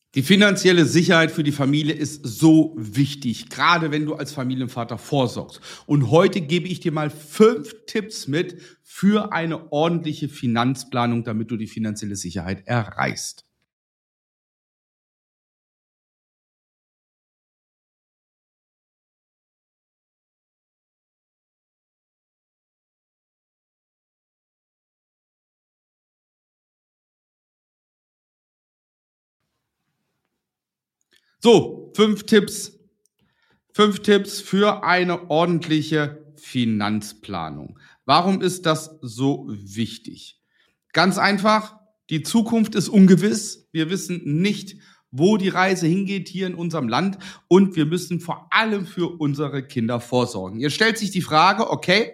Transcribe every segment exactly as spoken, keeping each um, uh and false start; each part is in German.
Die finanzielle Sicherheit für die Familie ist so wichtig, gerade wenn du als Familienvater vorsorgst. Und heute gebe ich dir mal fünf Tipps mit für eine ordentliche Finanzplanung, damit du die finanzielle Sicherheit erreichst. So, fünf Tipps. Fünf Tipps für eine ordentliche Finanzplanung. Warum ist das so wichtig? Ganz einfach, die Zukunft ist ungewiss. Wir wissen nicht, wo die Reise hingeht hier in unserem Land und wir müssen vor allem für unsere Kinder vorsorgen. Jetzt stellt sich die Frage, okay,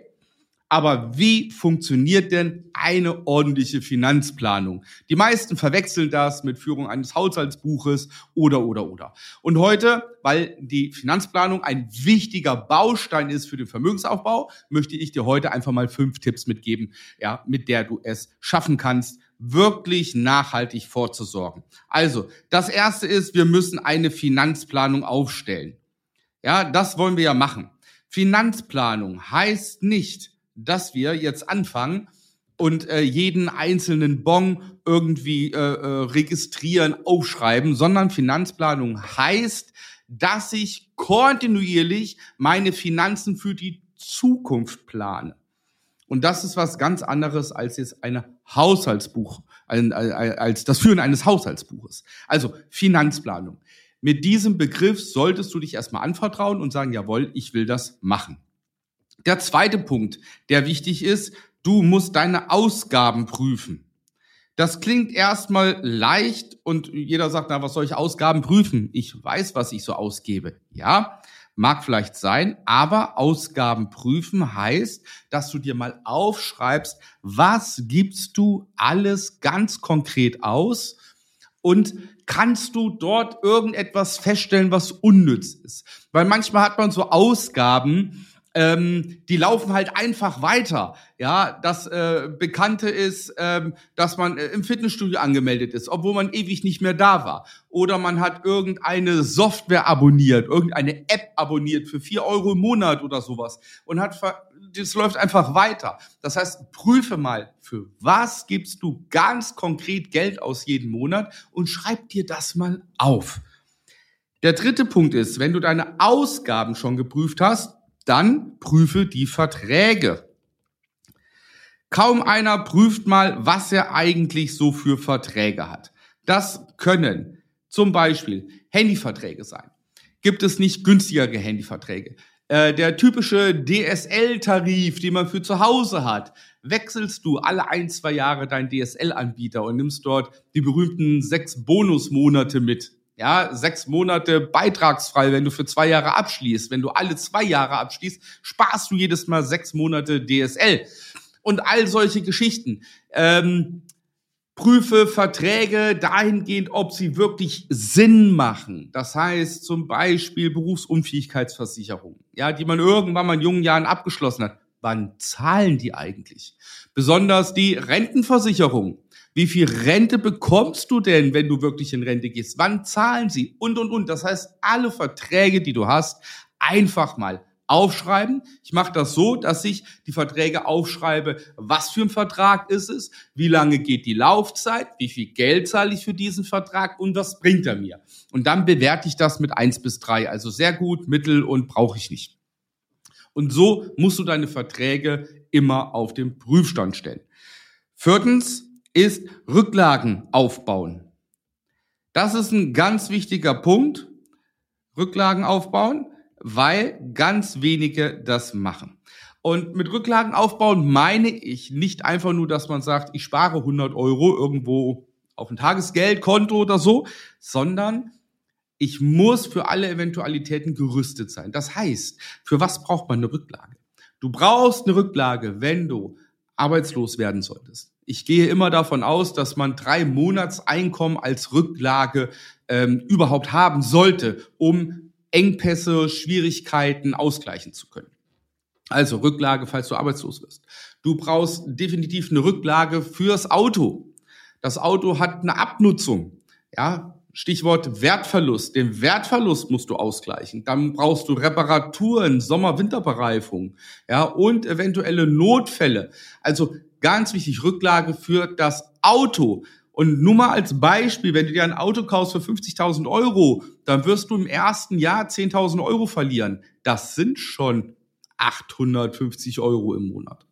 aber wie funktioniert denn eine ordentliche Finanzplanung? Die meisten verwechseln das mit Führung eines Haushaltsbuches oder, oder, oder. Und heute, weil die Finanzplanung ein wichtiger Baustein ist für den Vermögensaufbau, möchte ich dir heute einfach mal fünf Tipps mitgeben, ja, mit der du es schaffen kannst, wirklich nachhaltig vorzusorgen. Also, das erste ist, wir müssen eine Finanzplanung aufstellen. Ja, das wollen wir ja machen. Finanzplanung heißt nicht, dass wir jetzt anfangen und äh, jeden einzelnen Bon irgendwie äh, äh, registrieren, aufschreiben, sondern Finanzplanung heißt, dass ich kontinuierlich meine Finanzen für die Zukunft plane. Und das ist was ganz anderes als jetzt ein Haushaltsbuch, als das Führen eines Haushaltsbuches. Also Finanzplanung. Mit diesem Begriff solltest du dich erstmal anvertrauen und sagen, jawohl, ich will das machen. Der zweite Punkt, der wichtig ist, du musst deine Ausgaben prüfen. Das klingt erstmal leicht und jeder sagt, na, was soll ich Ausgaben prüfen? Ich weiß, was ich so ausgebe. Ja, mag vielleicht sein, aber Ausgaben prüfen heißt, dass du dir mal aufschreibst, was gibst du alles ganz konkret aus und kannst du dort irgendetwas feststellen, was unnütz ist. Weil manchmal hat man so Ausgaben, Ähm, die laufen halt einfach weiter. Ja, das äh, Bekannte ist, ähm, dass man äh, im Fitnessstudio angemeldet ist, obwohl man ewig nicht mehr da war. Oder man hat irgendeine Software abonniert, irgendeine App abonniert für vier Euro im Monat oder sowas. Und hat, ver- das läuft einfach weiter. Das heißt, prüfe mal, für was gibst du ganz konkret Geld aus jeden Monat und schreib dir das mal auf. Der dritte Punkt ist, wenn du deine Ausgaben schon geprüft hast, dann prüfe die Verträge. Kaum einer prüft mal, was er eigentlich so für Verträge hat. Das können zum Beispiel Handyverträge sein. Gibt es nicht günstigere Handyverträge? Äh, der typische D S L-Tarif, den man für zu Hause hat. Wechselst du alle ein, zwei Jahre deinen D S L-Anbieter und nimmst dort die berühmten sechs Bonusmonate mit. Ja, sechs Monate beitragsfrei, wenn du für zwei Jahre abschließt. Wenn du alle zwei Jahre abschließt, sparst du jedes Mal sechs Monate D S L. Und all solche Geschichten. Ähm, prüfe Verträge dahingehend, ob sie wirklich Sinn machen. Das heißt zum Beispiel Berufsunfähigkeitsversicherung, ja, die man irgendwann mal in jungen Jahren abgeschlossen hat. Wann zahlen die eigentlich? Besonders die Rentenversicherung. Wie viel Rente bekommst du denn, wenn du wirklich in Rente gehst? Wann zahlen sie? Und, und, und. Das heißt, alle Verträge, die du hast, einfach mal aufschreiben. Ich mache das so, dass ich die Verträge aufschreibe, was für ein Vertrag ist es, wie lange geht die Laufzeit, wie viel Geld zahle ich für diesen Vertrag und was bringt er mir. Und dann bewerte ich das mit eins bis drei. Also sehr gut, mittel und brauche ich nicht. Und so musst du deine Verträge immer auf den Prüfstand stellen. Viertens ist Rücklagen aufbauen. Das ist ein ganz wichtiger Punkt, Rücklagen aufbauen, weil ganz wenige das machen. Und mit Rücklagen aufbauen meine ich nicht einfach nur, dass man sagt, ich spare hundert Euro irgendwo auf ein Tagesgeldkonto oder so, sondern ich muss für alle Eventualitäten gerüstet sein. Das heißt, für was braucht man eine Rücklage? Du brauchst eine Rücklage, wenn du arbeitslos werden solltest. Ich gehe immer davon aus, dass man drei Monatseinkommen als Rücklage ähm, überhaupt haben sollte, um Engpässe, Schwierigkeiten ausgleichen zu können. Also Rücklage, falls du arbeitslos wirst. Du brauchst definitiv eine Rücklage fürs Auto. Das Auto hat eine Abnutzung. Ja, Stichwort Wertverlust. Den Wertverlust musst du ausgleichen. Dann brauchst du Reparaturen, Sommer-Winterbereifung, ja, und eventuelle Notfälle. Also ganz wichtig, Rücklage für das Auto. Und nur mal als Beispiel, wenn du dir ein Auto kaufst für fünfzigtausend Euro, dann wirst du im ersten Jahr zehntausend Euro verlieren. Das sind schon achthundertfünfzig Euro im Monat.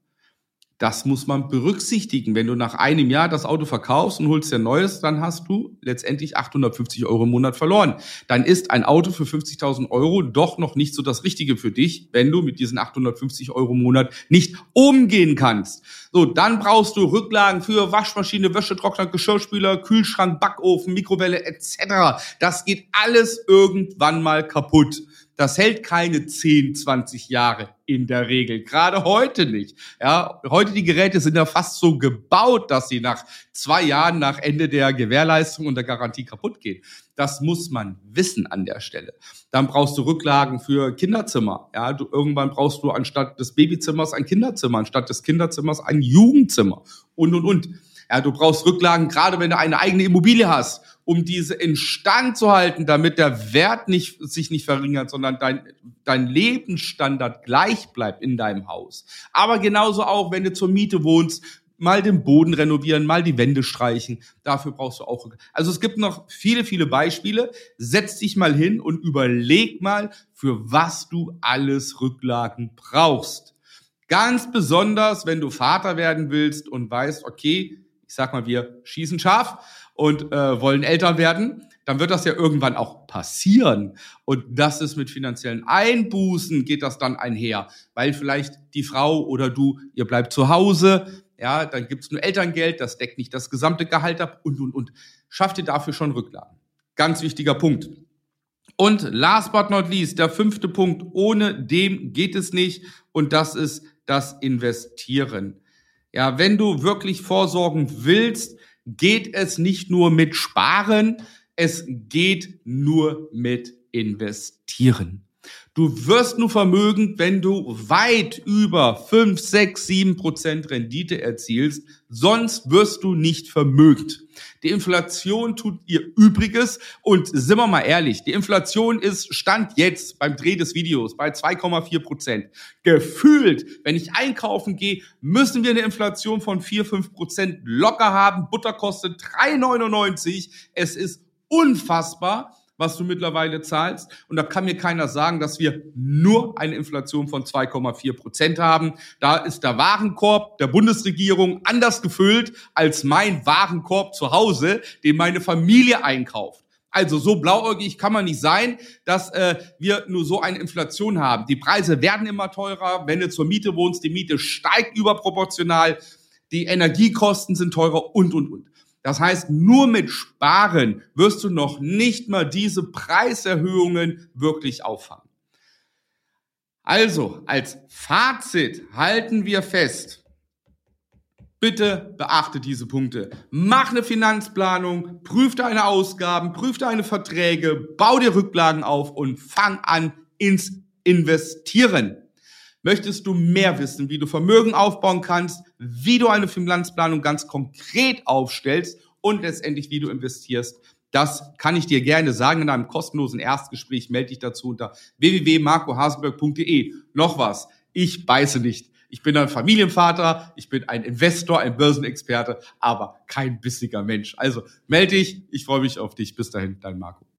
Das muss man berücksichtigen. Wenn du nach einem Jahr das Auto verkaufst und holst dir ein neues, dann hast du letztendlich achthundertfünfzig Euro im Monat verloren. Dann ist ein Auto für fünfzigtausend Euro doch noch nicht so das Richtige für dich, wenn du mit diesen achthundertfünfzig Euro im Monat nicht umgehen kannst. So, dann brauchst du Rücklagen für Waschmaschine, Wäschetrockner, Geschirrspüler, Kühlschrank, Backofen, Mikrowelle et cetera. Das geht alles irgendwann mal kaputt. Das hält keine zehn, zwanzig Jahre in der Regel. Gerade heute nicht. Ja, heute die Geräte sind ja fast so gebaut, dass sie nach zwei Jahren nach Ende der Gewährleistung und der Garantie kaputt gehen. Das muss man wissen an der Stelle. Dann brauchst du Rücklagen für Kinderzimmer. Ja, du, irgendwann brauchst du anstatt des Babyzimmers ein Kinderzimmer, anstatt des Kinderzimmers ein Jugendzimmer und, und, und. Ja, du brauchst Rücklagen, gerade wenn du eine eigene Immobilie hast, um diese instand zu halten, damit der Wert nicht, sich nicht verringert, sondern dein, dein Lebensstandard gleich bleibt in deinem Haus. Aber genauso auch, wenn du zur Miete wohnst, mal den Boden renovieren, mal die Wände streichen. Dafür brauchst du auch Rücklagen. Also es gibt noch viele, viele Beispiele. Setz dich mal hin und überleg mal, für was du alles Rücklagen brauchst. Ganz besonders, wenn du Vater werden willst und weißt, okay, ich sag mal, wir schießen scharf und äh, wollen Eltern werden, dann wird das ja irgendwann auch passieren. Und das ist mit finanziellen Einbußen, geht das dann einher, weil vielleicht die Frau oder du, ihr bleibt zu Hause, ja, dann gibt's nur Elterngeld, das deckt nicht das gesamte Gehalt ab und, und, und. Schafft ihr dafür schon Rücklagen. Ganz wichtiger Punkt. Und last but not least, der fünfte Punkt, ohne dem geht es nicht, und das ist das Investieren. Ja, wenn du wirklich vorsorgen willst, geht es nicht nur mit Sparen, es geht nur mit Investieren. Du wirst nur vermögend, wenn du weit über fünf, sechs, sieben Prozent Rendite erzielst, sonst wirst du nicht vermögend. Die Inflation tut ihr Übriges und sind wir mal ehrlich, die Inflation ist Stand jetzt beim Dreh des Videos bei zwei Komma vier Prozent. Gefühlt, wenn ich einkaufen gehe, müssen wir eine Inflation von vier, fünf Prozent locker haben. Butter kostet drei neunundneunzig. Es ist unfassbar, was du mittlerweile zahlst. Und da kann mir keiner sagen, dass wir nur eine Inflation von zwei Komma vier Prozent haben. Da ist der Warenkorb der Bundesregierung anders gefüllt als mein Warenkorb zu Hause, den meine Familie einkauft. Also so blauäugig kann man nicht sein, dass äh, wir nur so eine Inflation haben. Die Preise werden immer teurer. Wenn du zur Miete wohnst, die Miete steigt überproportional. Die Energiekosten sind teurer und, und, und. Das heißt, nur mit Sparen wirst du noch nicht mal diese Preiserhöhungen wirklich auffangen. Also, als Fazit halten wir fest, bitte beachte diese Punkte. Mach eine Finanzplanung, prüf deine Ausgaben, prüf deine Verträge, bau dir Rücklagen auf und fang an ins Investieren. Möchtest du mehr wissen, wie du Vermögen aufbauen kannst, wie du eine Finanzplanung ganz konkret aufstellst und letztendlich wie du investierst? Das kann ich dir gerne sagen in einem kostenlosen Erstgespräch. Melde dich dazu unter w w w punkt marco haselberg punkt d e. Noch was, ich beiße nicht. Ich bin ein Familienvater, ich bin ein Investor, ein Börsenexperte, aber kein bissiger Mensch. Also melde dich, ich freue mich auf dich. Bis dahin, dein Marco.